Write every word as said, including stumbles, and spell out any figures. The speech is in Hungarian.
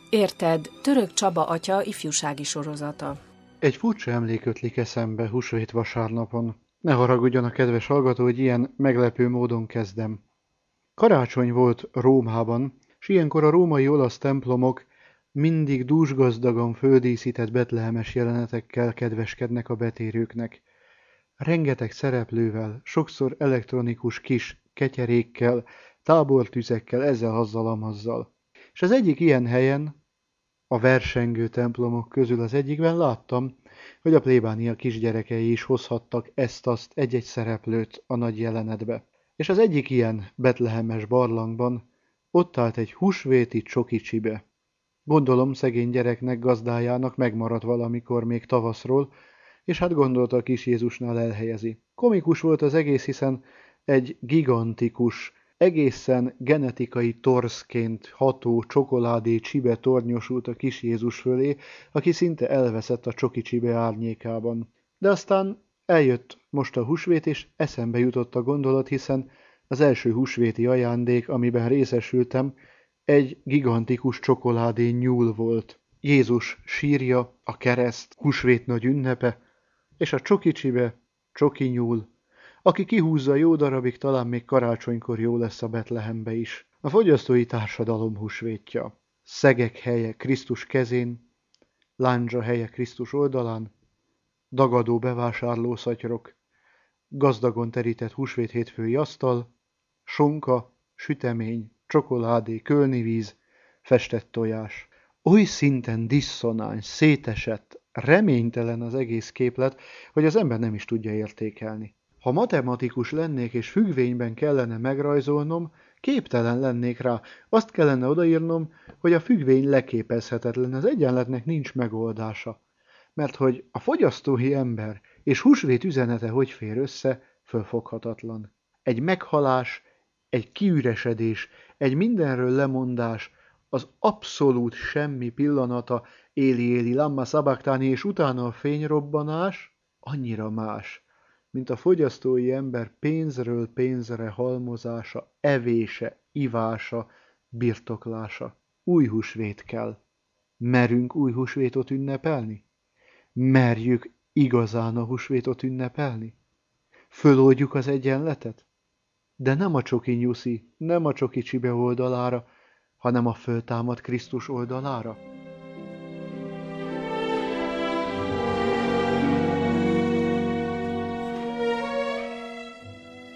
Érted, Török Csaba atya ifjúsági sorozata. Egy furcsa emlék ötlik eszembe húsvét vasárnapon. Ne haragudjon a kedves hallgató, hogy ilyen meglepő módon kezdem. Karácsony volt Rómában, s ilyenkor a római olasz templomok mindig dúsgazdagon földíszített betlehemes jelenetekkel kedveskednek a betérőknek. Rengeteg szereplővel, sokszor elektronikus kis ketyerékkel, tábortüzekkel, ezzel-azzal-amazzal. És az egyik ilyen helyen, a versengő templomok közül az egyikben láttam, hogy a plébánia kisgyerekei is hozhattak ezt-azt egy-egy szereplőt a nagy jelenetbe. És az egyik ilyen betlehemes barlangban ott állt egy húsvéti csokicsibe. Gondolom szegény gyereknek, gazdájának megmaradt valamikor még tavaszról, és hát gondolta a kis Jézusnál elhelyezi. Komikus volt az egész, hiszen egy gigantikus, egészen genetikai torszként ható csokoládé csibe tornyosult a kis Jézus fölé, aki szinte elveszett a csoki csibe árnyékában. De aztán eljött most a húsvét, és eszembe jutott a gondolat, hiszen az első húsvéti ajándék, amiben részesültem, egy gigantikus csokoládé nyúl volt. Jézus sírja, a kereszt, húsvét nagy ünnepe, és a csokicsibe csoki nyúl, aki kihúzza jó darabig, talán még karácsonykor jó lesz a Betlehembe is. A fogyasztói társadalom húsvétja. Szegek helye Krisztus kezén, lándzsa helye Krisztus oldalán, dagadó bevásárlószatyrok, gazdagon terített húsvét hétfői asztal, sonka, sütemény, csokoládé, kölnivíz, festett tojás. Oly szinten diszonáns, szétesett, reménytelen az egész képlet, hogy az ember nem is tudja értékelni. Ha matematikus lennék és függvényben kellene megrajzolnom, képtelen lennék rá. Azt kellene odaírnom, hogy a függvény leképezhetetlen, az egyenletnek nincs megoldása. Mert hogy a fogyasztói ember és húsvét üzenete hogy fér össze, fölfoghatatlan. Egy meghalás, egy kiüresedés, egy mindenről lemondás, az abszolút semmi pillanata, éli-éli lamma szabaktani, és utána a fényrobbanás annyira más, mint a fogyasztói ember pénzről pénzre halmozása, evése, ivása, birtoklása. Új húsvét kell. Merünk új húsvétot ünnepelni? Merjük igazán a húsvétot ünnepelni? Föloldjuk az egyenletet? De nem a csoki nyuszi, nem a csoki csibe oldalára, hanem a föltámad Krisztus oldalára.